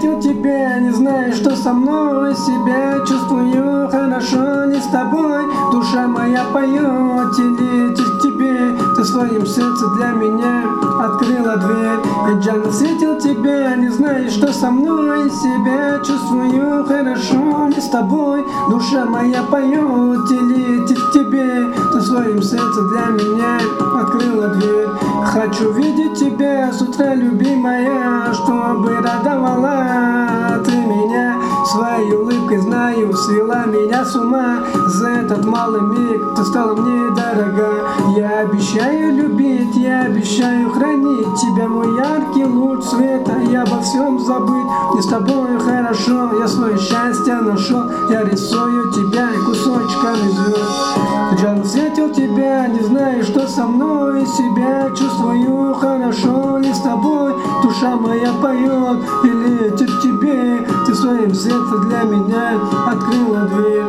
встретил тебя, не знаю, что со мной. Себя чувствую хорошо, не с тобой. Душа моя поет и летит к тебе. Ты своим сердцем для меня открыла дверь. Я Джан встретил тебя, не знаю, что со мной. Себя чувствую хорошо, не с тобой. Душа моя поет и летит к тебе. Ты своим сердцем для меня открыла дверь. Хочу видеть тебя с утра, любимая, чтобы радовала ты меня. Своей улыбкой, знаю, свела меня с ума. За этот малый миг ты стала мне дорога. Я обещаю любить, я обещаю хранить тебя, мой яркий луч света. Я обо всем забыть, не с тобой хорошо. Я свое счастье нашел, я рисую тебя кусочками звезд. Джан встретил тебя, не знаю, что со мной. Себя чувствую хорошо, не с тобой. Душа моя поет и летит к тебе. Ты своим сердцем для меня открыла дверь.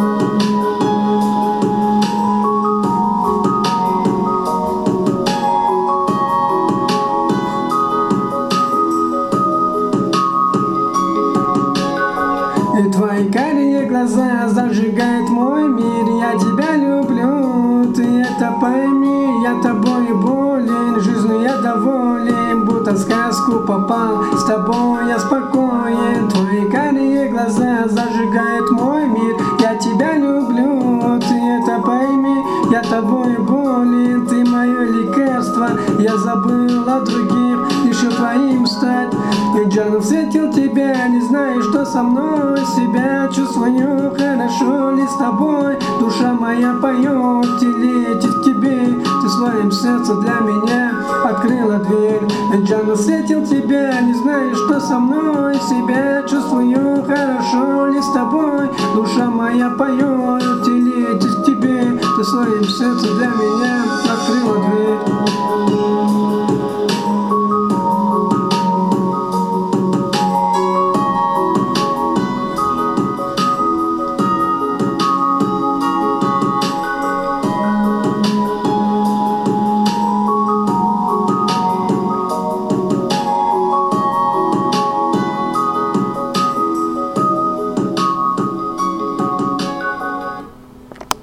И твои карие глаза зажигают мой мир. Я тебя люблю, ты это пойми. Я тобой болен, жизнью я доволен. Будто в сказку попал, с тобой я спокоен. Твои карие глаза зажигают мой мир. Я тебя люблю, ты это пойми. Я тобой болен, ты мое лекарство. Я забыл о других, еще твоим стать. И Джан встретил тебя, не знаю, что со мной. Себя чувствую хорошо, ли с тобой. Душа моя поет и летит к тебе. Ты своим сердцем для меня открыла дверь. И Джан встретил тебя, не знаю, что со мной. Себя чувствую хорошо, ли с тобой. Душа моя поет и летит к тебе. Ты своим сердцем для меня открыла дверь.